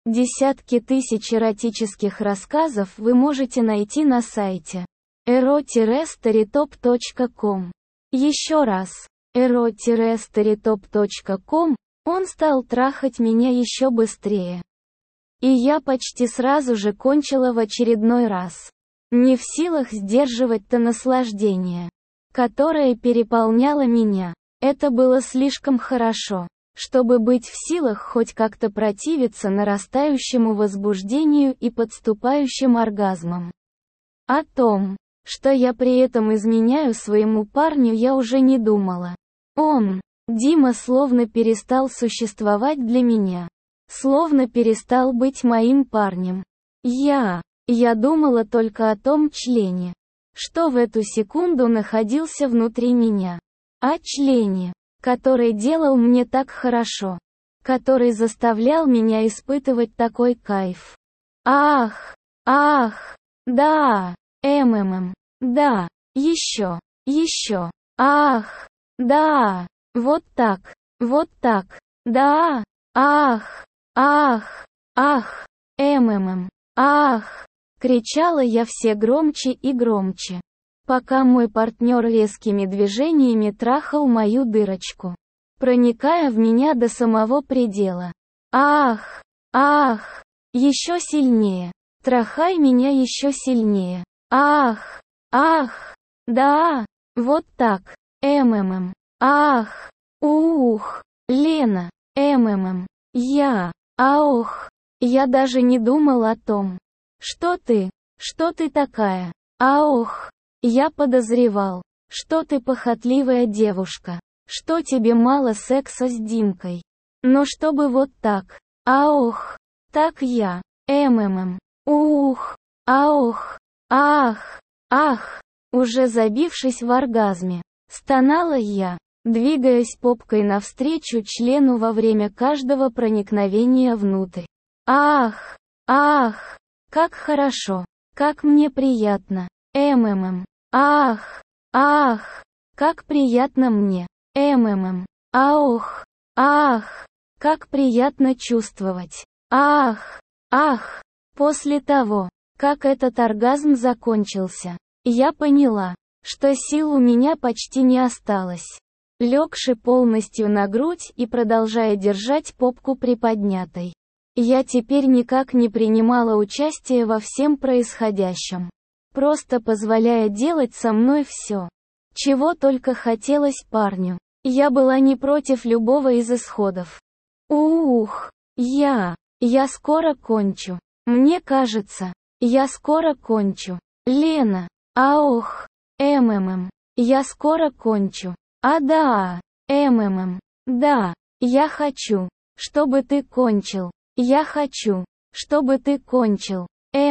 Десятки тысяч эротических рассказов вы можете найти на сайте ero-storytop.com. Еще раз. ero-storytop.com. Он стал трахать меня еще быстрее. И я почти сразу же кончила в очередной раз. Не в силах сдерживать то наслаждение, которое переполняло меня. Это было слишком хорошо, чтобы быть в силах хоть как-то противиться нарастающему возбуждению и подступающим оргазмам. О том, что я при этом изменяю своему парню, я уже не думала. Дима, словно перестал существовать для меня. Словно перестал быть моим парнем. Я думала только о том члене, что в эту секунду находился внутри меня. О члене, который делал мне так хорошо, который заставлял меня испытывать такой кайф. Ах, да, да, еще, ах, да, вот так, да, ах, ах, кричала я все громче и громче, пока мой партнер резкими движениями трахал мою дырочку, проникая в меня до самого предела. Ах, еще сильнее, трахай меня еще сильнее. Ах, да, вот так, ах, Лена, я даже не думал о том, что ты такая, я подозревал, что ты похотливая девушка, что тебе мало секса с Димкой. Но чтобы вот так, так я, уже забившись в оргазме, стонала я, двигаясь попкой навстречу члену во время каждого проникновения внутрь. Ах, как хорошо, как мне приятно, ах, как приятно мне, как приятно чувствовать, После того, как этот оргазм закончился, я поняла, что сил у меня почти не осталось. Легши полностью на грудь и продолжая держать попку приподнятой, я теперь никак не принимала участия во всем происходящем, просто позволяя делать со мной все, чего только хотелось парню. Я была не против любого из исходов. Я скоро кончу. Мне кажется, я скоро кончу. Лена, я скоро кончу. Да, да, я хочу, чтобы ты кончил. Я хочу, чтобы ты кончил.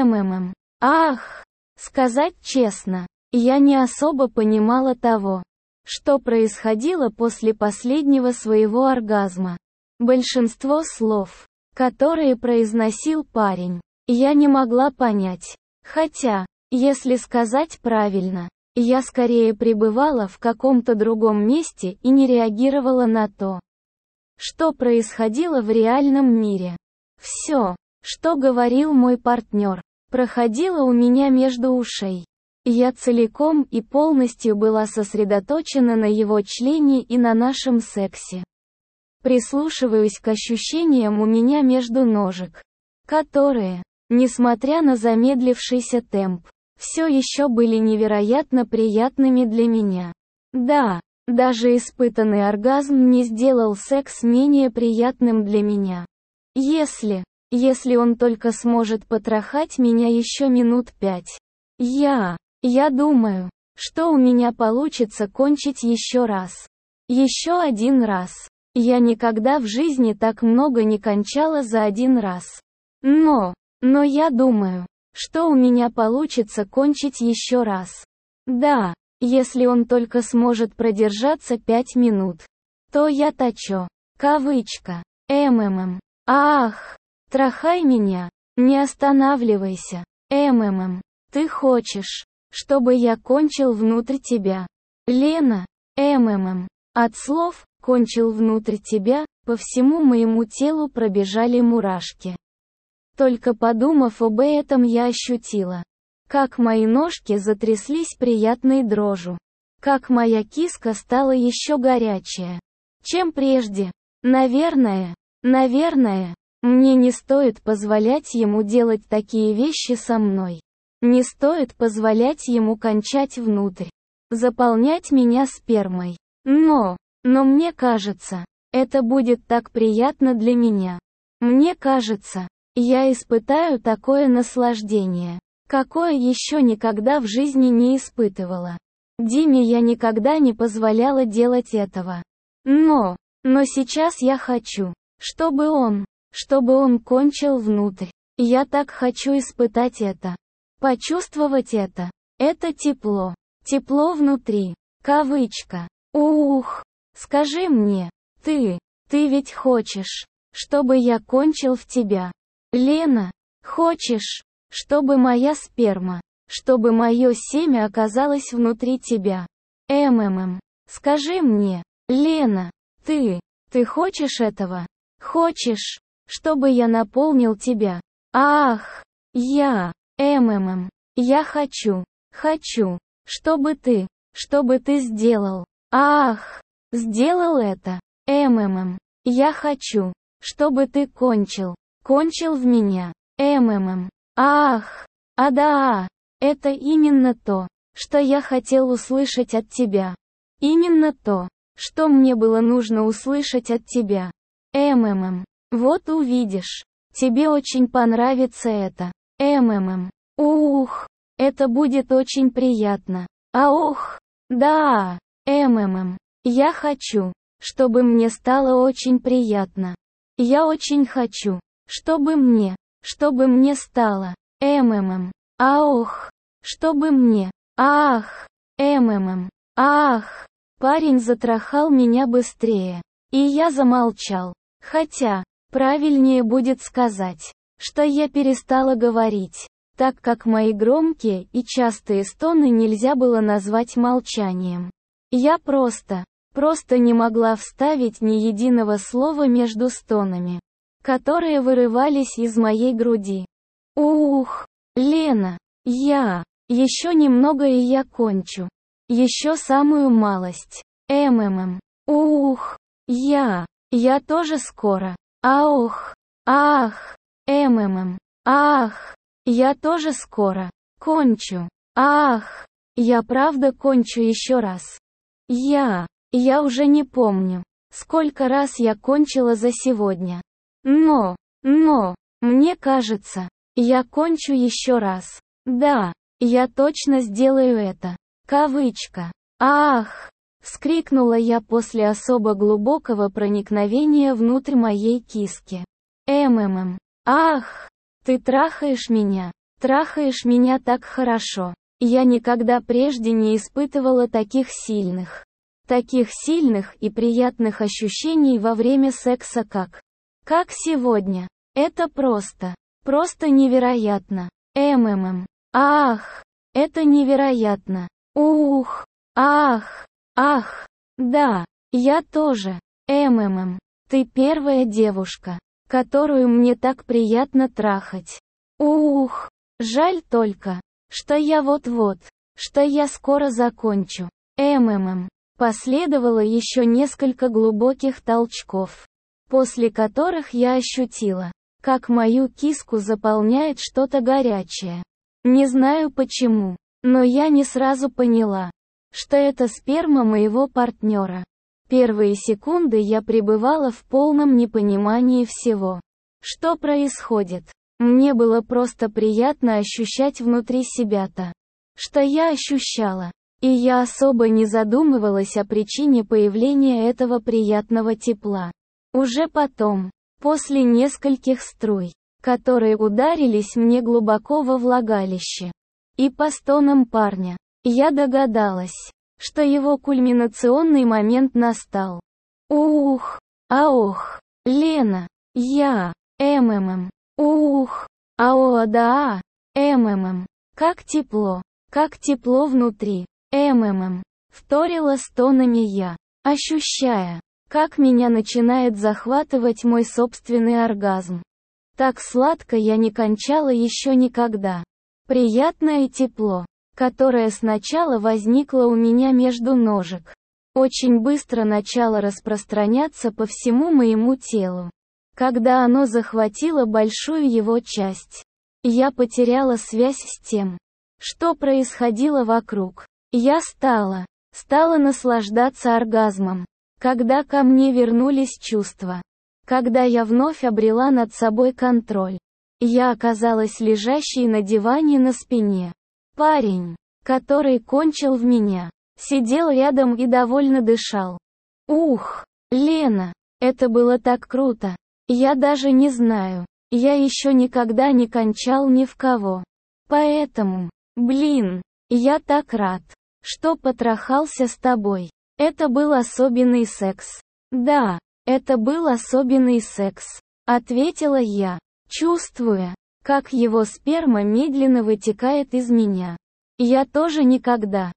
Сказать честно, я не особо понимала того, что происходило после последнего своего оргазма. Большинство слов, которые произносил парень, я не могла понять. Хотя, если сказать правильно, я скорее пребывала в каком-то другом месте и не реагировала на то, что происходило в реальном мире. Все, что говорил мой партнер, проходило у меня между ушей. Я целиком и полностью была сосредоточена на его члене и на нашем сексе. Прислушиваюсь к ощущениям у меня между ножек, которые, несмотря на замедлившийся темп, все еще были невероятно приятными для меня. Да, даже испытанный оргазм не сделал секс менее приятным для меня. Если он только сможет потрахать меня еще минут 5. Я думаю, что у меня получится кончить еще раз. Еще один раз. Я никогда в жизни так много не кончала за один раз. Но я думаю, что у меня получится кончить еще раз. Да, если он только сможет продержаться 5 минут, то я точо. Кавычка. Трахай меня, не останавливайся. Ты хочешь, чтобы я кончил внутрь тебя? Лена. От слов «кончил внутрь тебя» по всему моему телу пробежали мурашки. Только подумав об этом, я ощутила, как мои ножки затряслись приятной дрожью, как моя киска стала еще горячая, чем прежде. Наверное, мне не стоит позволять ему делать такие вещи со мной. Не стоит позволять ему кончать внутрь, заполнять меня спермой. Но мне кажется, это будет так приятно для меня. Мне кажется, я испытаю такое наслаждение, какое еще никогда в жизни не испытывала. Диме я никогда не позволяла делать этого. Но сейчас я хочу, чтобы он кончил внутрь. Я так хочу испытать это. Почувствовать это. Это тепло. Тепло внутри. Кавычка. Ух. Скажи мне, ты ведь хочешь, чтобы я кончил в тебя? Лена, хочешь, чтобы моя сперма, чтобы мое семя оказалось внутри тебя? Скажи мне, Лена, ты хочешь этого? Хочешь, чтобы я наполнил тебя? Ах, я хочу, чтобы ты сделал. Ах, сделал это. Я хочу, чтобы ты кончил в меня. Ах, да, это именно то, что я хотел услышать от тебя. Именно то, что мне было нужно услышать от тебя. Вот увидишь, тебе очень понравится это. Ух, это будет очень приятно. Да, я хочу, чтобы мне стало очень приятно. Я очень хочу, чтобы мне стало. Чтобы мне. Ах, ах. Парень затрахал меня быстрее, и я замолчал. Хотя, правильнее будет сказать, что я перестала говорить, так как мои громкие и частые стоны нельзя было назвать молчанием. Я просто не могла вставить ни единого слова между стонами, которые вырывались из моей груди. Ух, Лена, еще немного и я кончу. Еще самую малость. Ух, я тоже скоро. Ах, ах, я тоже скоро кончу. Ах, я правда кончу еще раз. Я уже не помню, сколько раз я кончила за сегодня. Но, мне кажется, я кончу еще раз. Да, я точно сделаю это. Кавычка. Ах! Вскрикнула я после особо глубокого проникновения внутрь моей киски. Ах! Ты трахаешь меня так хорошо. Я никогда прежде не испытывала таких сильных и приятных ощущений во время секса, как сегодня. Это просто невероятно. Ах, это невероятно. Ух, ах, да, я тоже. Ты первая девушка, которую мне так приятно трахать. Ух, жаль только, что я скоро закончу. Последовало еще несколько глубоких толчков, после которых я ощутила, как мою киску заполняет что-то горячее. Не знаю почему, но я не сразу поняла, что это сперма моего партнера. Первые секунды я пребывала в полном непонимании всего, что происходит. Мне было просто приятно ощущать внутри себя то, что я ощущала, и я особо не задумывалась о причине появления этого приятного тепла. Уже потом, после нескольких струй, которые ударились мне глубоко во влагалище, и по стонам парня, я догадалась, что его кульминационный момент настал. Ух, ох, Лена, ух, да, как тепло внутри, вторила стонами я, ощущая, как меня начинает захватывать мой собственный оргазм. Так сладко я не кончала еще никогда. Приятное тепло, которое сначала возникло у меня между ножек, очень быстро начало распространяться по всему моему телу. Когда оно захватило большую его часть, я потеряла связь с тем, что происходило вокруг. Я стала наслаждаться оргазмом, когда ко мне вернулись чувства. Когда я вновь обрела над собой контроль, я оказалась лежащей на диване на спине. Парень, который кончил в меня, сидел рядом и довольно дышал. Ух, Лена, это было так круто. Я даже не знаю, я еще никогда не кончал ни в кого. Поэтому, блин, я так рад, что потрахался с тобой. Это был особенный секс. Да, это был особенный секс, ответила я, чувствуя, как его сперма медленно вытекает из меня. Я тоже никогда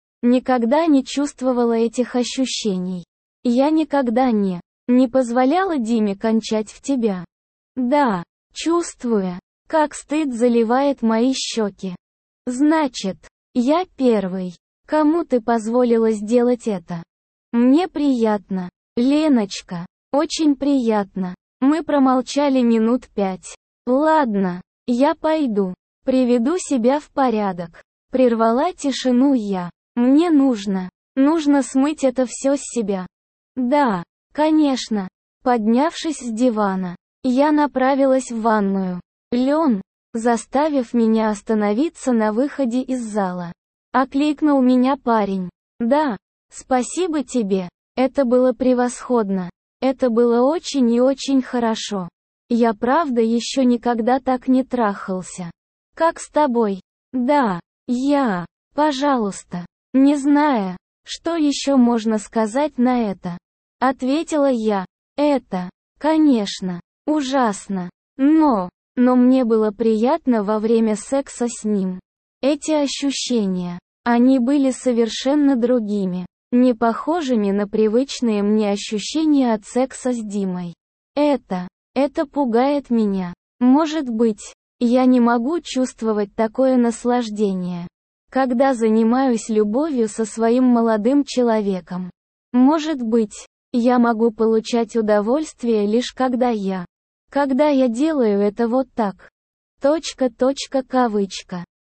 не чувствовала этих ощущений. Я никогда не позволяла Диме кончать в тебя. Да, чувствуя, как стыд заливает мои щеки. Значит, я первый, кому ты позволила сделать это. Мне приятно, Леночка, очень приятно. Мы промолчали минут 5. Ладно, я пойду, приведу себя в порядок. Прервала тишину я. Мне нужно смыть это все с себя. Да, конечно. Поднявшись с дивана, я направилась в ванную. Лен, заставив меня остановиться на выходе из зала, окликнул меня парень. Да, спасибо тебе. Это было превосходно. Это было очень и очень хорошо. Я правда еще никогда так не трахался. Как с тобой? Да, пожалуйста. Не зная, что еще можно сказать на это, ответила я. Это, конечно, ужасно. Но мне было приятно во время секса с ним. Эти ощущения, они были совершенно другими, не похожими на привычные мне ощущения от секса с Димой. Это пугает меня. Может быть, я не могу чувствовать такое наслаждение, когда занимаюсь любовью со своим молодым человеком. Может быть, я могу получать удовольствие лишь когда я делаю это вот так. Кавычка.